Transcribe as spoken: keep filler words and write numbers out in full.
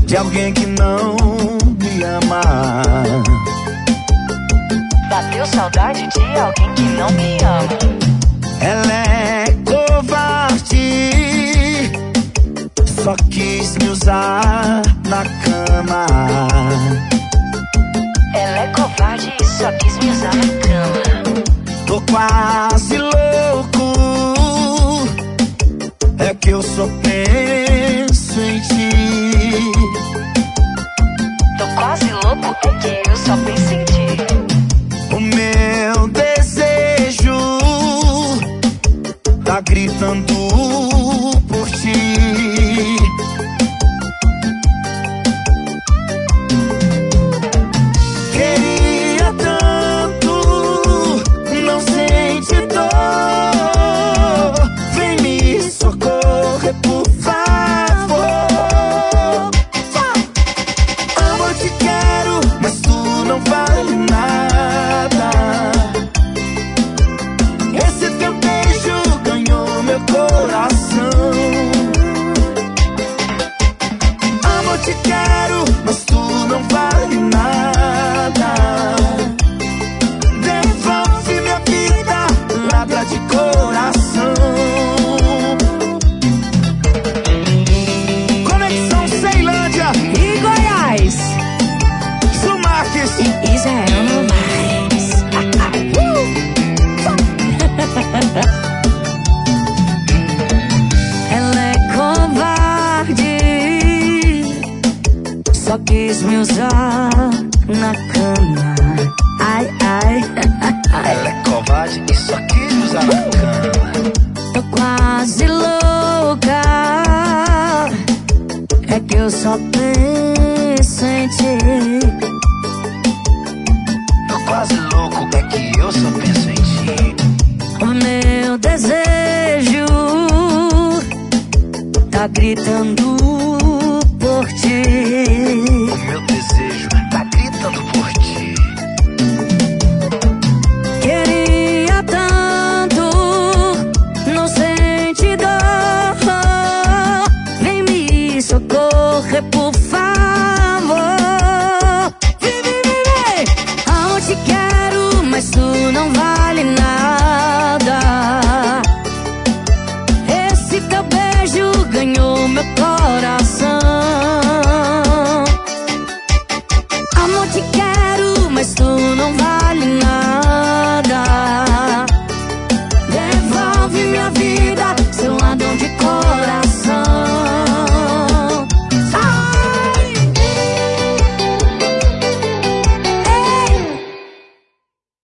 de alguém que não me ama. Bateu saudade de alguém que não me ama. Ela é covarde, só quis me usar na cama. Ela é covarde e só quis me usar na cama. Tô quase louco, é que eu só penso em ti. Tô quase louco, é que eu só penso em ti. O meu desejo tá gritando por ti. Queria tanto, não sente dor. Vem me socorrer, por favor. Amo, eu te quero, mas tu não vale nada. Esse teu beijo ganhou meu coração. Amo, eu te quero, mas tu não vale nada. Devolve minha vida, ladra de coração. Conexão Ceilândia E Goiás, Sumarques. e Israel no mais. Ela é covarde, só quis me usar na cama. Ai, ai. Ela é covarde e só quis usar na cama. Tô quase louca, é que eu só penso em ti. Tô quase louco, é que eu só penso em ti. O meu desejo tá gritando por ti. O meu desejo tá gritando por ti. Queria tanto, não sente dor. Vem me socorrer, por favor. Vem, vem, vem, vem. Amo, te quero, mas tu não vale nada. Esse teu beijo ganhou meu coração.